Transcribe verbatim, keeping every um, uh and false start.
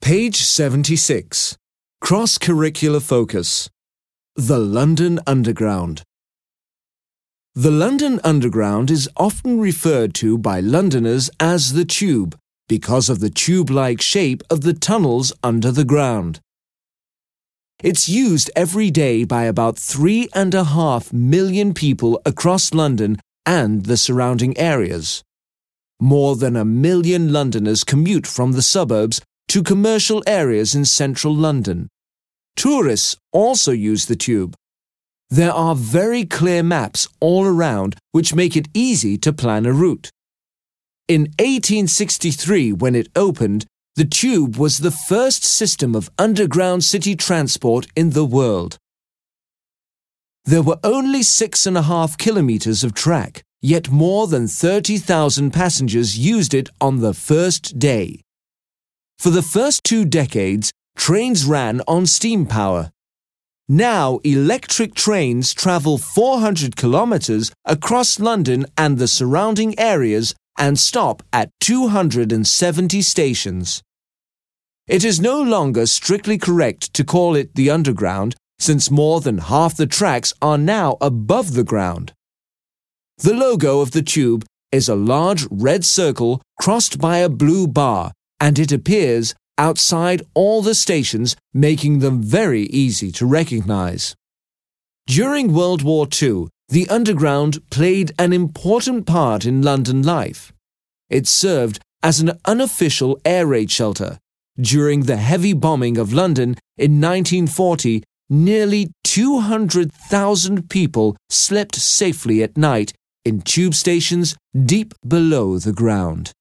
Page seventy-six. Cross-curricular focus. The London Underground. The London Underground is often referred to by Londoners as the Tube because of the tube-like shape of the tunnels under the ground. It's used every day by about three and a half million people across London and the surrounding areas. More than a million Londoners commute from the suburbs to commercial areas in central London. Tourists also use the tube. There are very clear maps all around which make it easy to plan a route. In eighteen sixty-three, when it opened, the tube was the first system of underground city transport in the world. There were only six and a half kilometers of track, yet more than thirty thousand passengers used it on the first day. For the first two decades, trains ran on steam power. Now, electric trains travel four hundred kilometers across London and the surrounding areas and stop at two hundred seventy stations. It is no longer strictly correct to call it the Underground, since more than half the tracks are now above the ground. The logo of the tube is a large red circle crossed by a blue bar, and it appears outside all the stations, making them very easy to recognize. During World War Two, the Underground played an important part in London life. It served as an unofficial air raid shelter. During the heavy bombing of London in nineteen forty, nearly two hundred thousand people slept safely at night in tube stations deep below the ground.